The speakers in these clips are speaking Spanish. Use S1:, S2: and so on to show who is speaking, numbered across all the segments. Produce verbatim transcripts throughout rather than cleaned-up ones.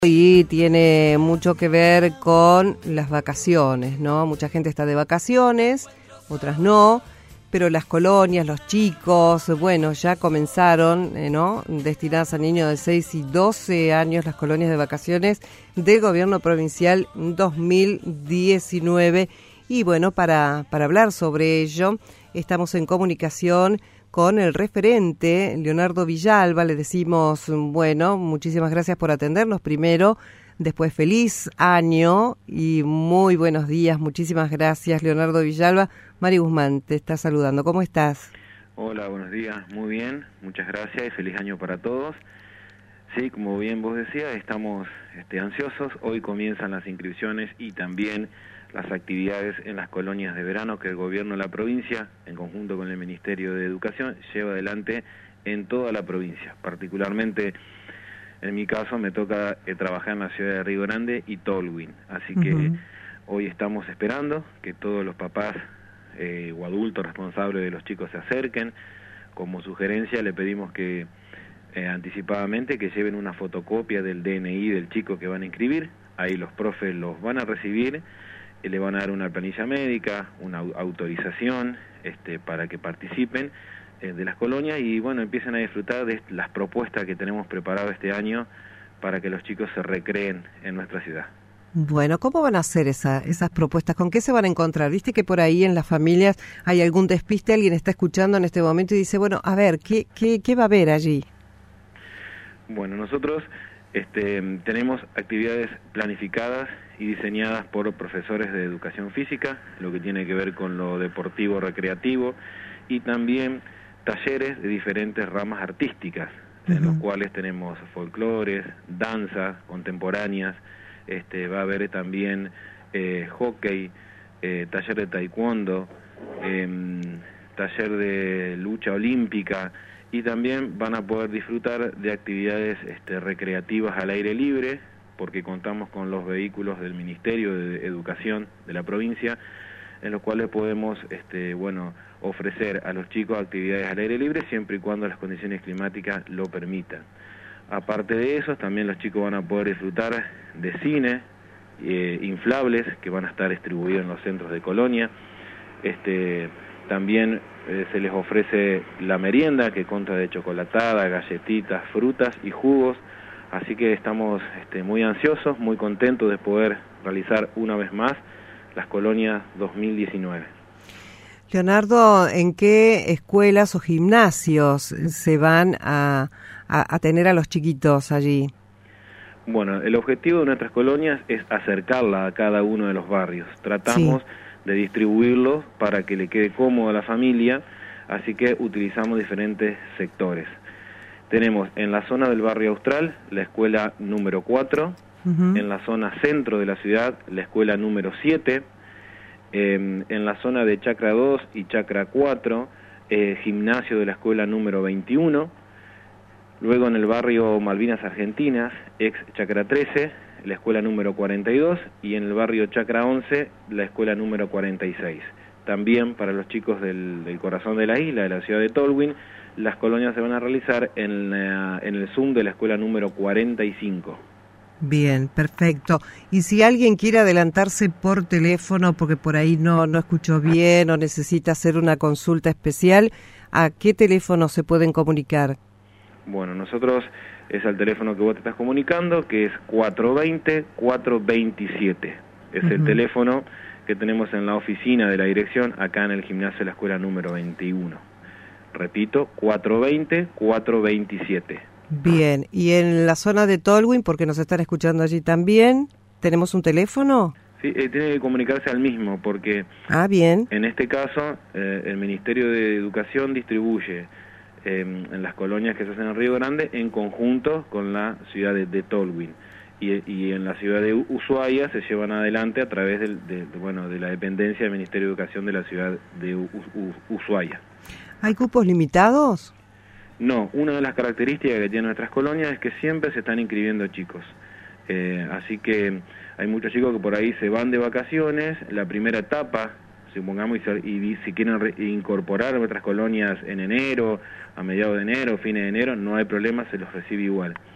S1: Y tiene mucho que ver con las vacaciones, ¿no? Mucha gente está de vacaciones, otras no, pero las colonias, los chicos, bueno, ya comenzaron, eh, ¿no? Destinadas a niños de seis y doce años, las colonias de vacaciones del gobierno provincial dos mil diecinueve. Y bueno, para, para hablar sobre ello, estamos en comunicación con el referente, Leonardo Villalba. Le decimos, bueno, muchísimas gracias por atendernos primero, después feliz año y muy buenos días. Muchísimas gracias, Leonardo Villalba. Mari Guzmán te está saludando. ¿Cómo estás?
S2: Hola, buenos días. Muy bien, muchas gracias y feliz año para todos. Sí, como bien vos decías, estamos este, ansiosos. Hoy comienzan las inscripciones y también las actividades en las colonias de verano que el gobierno de la provincia, en conjunto con el Ministerio de Educación, lleva adelante en toda la provincia. Particularmente, en mi caso, me toca eh, trabajar en la ciudad de Río Grande y Tolwyn. Así que uh-huh. hoy estamos esperando que todos los papás eh, o adultos responsables de los chicos se acerquen. Como sugerencia le pedimos que eh, anticipadamente que lleven una fotocopia del D N I del chico que van a inscribir. Ahí los profes los van a recibir, le van a dar una planilla médica, una autorización este, para que participen eh, de las colonias y bueno, empiecen a disfrutar de las propuestas que tenemos preparadas este año para que los chicos se recreen en nuestra ciudad.
S1: Bueno, ¿cómo van a hacer esa, esas propuestas? ¿Con qué se van a encontrar? Viste que por ahí en las familias hay algún despiste, alguien está escuchando en este momento y dice, bueno, a ver, ¿qué, qué, qué va a haber allí?
S2: Bueno, nosotros este, tenemos actividades planificadas y diseñadas por profesores de educación física, lo que tiene que ver con lo deportivo, recreativo, y también talleres de diferentes ramas artísticas, uh-huh. en los cuales tenemos folclores, danzas contemporáneas, este, va a haber también eh, hockey, eh, taller de taekwondo, eh, taller de lucha olímpica, y también van a poder disfrutar de actividades este, recreativas al aire libre, porque contamos con los vehículos del Ministerio de Educación de la provincia, en los cuales podemos este, bueno, ofrecer a los chicos actividades al aire libre siempre y cuando las condiciones climáticas lo permitan. Aparte de eso, también los chicos van a poder disfrutar de cine, eh, inflables, que van a estar distribuidos en los centros de colonia. Este, también eh, se les ofrece la merienda, que consta de chocolatada, galletitas, frutas y jugos. Así que estamos este, muy ansiosos, muy contentos de poder realizar una vez más las colonias dos mil diecinueve.
S1: Leonardo, ¿en qué escuelas o gimnasios se van a, a, a tener a los chiquitos allí?
S2: Bueno, el objetivo de nuestras colonias es acercarla a cada uno de los barrios. Tratamos sí. de distribuirlos para que le quede cómodo a la familia, así que utilizamos diferentes sectores. Tenemos en la zona del barrio Austral la escuela número cuatro, uh-huh. en la zona centro de la ciudad la escuela número siete, eh, en la zona de Chacra dos y Chacra cuatro, eh, gimnasio de la escuela número veintiuno, luego en el barrio Malvinas Argentinas, ex Chacra trece, la escuela número cuarenta y dos, y en el barrio Chacra once, la escuela número cuarenta y seis. También para los chicos del, del corazón de la isla, de la ciudad de Tolwyn, las colonias se van a realizar en, la, en el Zoom de la escuela número cuarenta y cinco.
S1: Bien, perfecto. Y si alguien quiere adelantarse por teléfono, porque por ahí no, no escuchó bien o necesita hacer una consulta especial, ¿a qué teléfono se pueden comunicar?
S2: Bueno, nosotros es el teléfono que vos te estás comunicando, que es cuatro dos cero, cuatro dos siete. Es uh-huh. el teléfono que tenemos en la oficina de la dirección, acá en el gimnasio de la escuela número veintiuno. Repito, cuatro dos cero, cuatro dos siete.
S1: Bien, y en la zona de Tolwyn, porque nos están escuchando allí también, ¿tenemos un teléfono?
S2: Sí, eh, tiene que comunicarse al mismo, porque
S1: ah, bien.
S2: en este caso eh, el Ministerio de Educación distribuye eh, en las colonias que se hacen en Río Grande en conjunto con la ciudad de, de Tolwyn. Y, y en la ciudad de Ushuaia se llevan adelante a través del, de, de, bueno, de la dependencia del Ministerio de Educación de la ciudad de U, U, Ushuaia.
S1: ¿Hay cupos limitados?
S2: No, una de las características que tienen nuestras colonias es que siempre se están inscribiendo chicos. Eh, así que hay muchos chicos que por ahí se van de vacaciones, la primera etapa, supongamos, y, y si quieren re, incorporar a nuestras colonias en enero, a mediados de enero, fines de enero, no hay problema, se los recibe igual.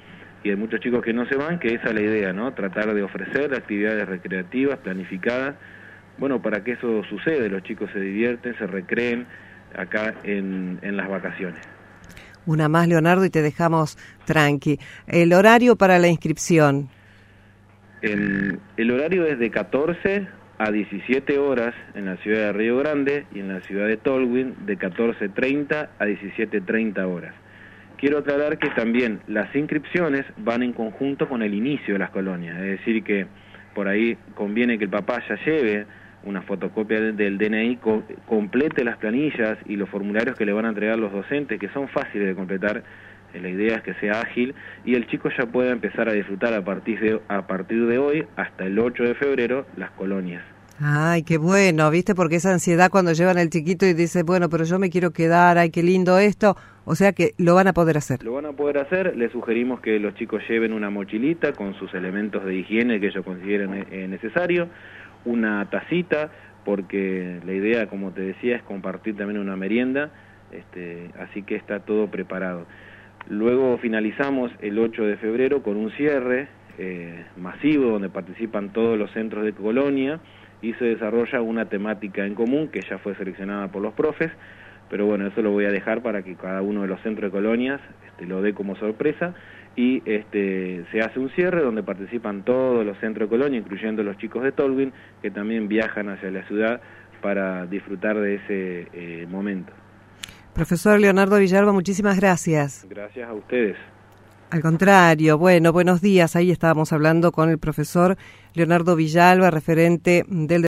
S2: y hay muchos chicos que no se van, que esa es la idea, ¿no? Tratar de ofrecer actividades recreativas, planificadas, bueno, para que eso suceda, los chicos se divierten, se recreen acá en, en las vacaciones.
S1: Una más, Leonardo, y te dejamos tranqui. El horario para la inscripción.
S2: El, el horario es de catorce a diecisiete horas en la ciudad de Río Grande y en la ciudad de Tolwyn de catorce treinta a diecisiete treinta horas. Quiero aclarar que también las inscripciones van en conjunto con el inicio de las colonias, es decir que por ahí conviene que el papá ya lleve una fotocopia del D N I, co complete las planillas y los formularios que le van a entregar los docentes, que son fáciles de completar. La idea es que sea ágil y el chico ya pueda empezar a disfrutar a partir de, a partir de hoy hasta el ocho de febrero las colonias.
S1: Ay, qué bueno, ¿viste? Porque esa ansiedad cuando llevan al chiquito y dice, bueno, pero yo me quiero quedar, ay, qué lindo esto. O sea que lo van a poder hacer.
S2: Lo van a poder hacer, les sugerimos que los chicos lleven una mochilita con sus elementos de higiene que ellos consideren eh, necesario, una tacita, porque la idea, como te decía, es compartir también una merienda, este, así que está todo preparado. Luego finalizamos el ocho de febrero con un cierre eh, masivo donde participan todos los centros de colonia y se desarrolla una temática en común que ya fue seleccionada por los profes, pero bueno, eso lo voy a dejar para que cada uno de los centros de colonias este, lo dé como sorpresa y este, se hace un cierre donde participan todos los centros de colonia, incluyendo los chicos de Tolwyn, que también viajan hacia la ciudad para disfrutar de ese eh, momento.
S1: Profesor Leonardo Villalba, muchísimas gracias.
S2: Gracias a ustedes.
S1: Al contrario, bueno, buenos días. Ahí estábamos hablando con el profesor Leonardo Villalba, referente del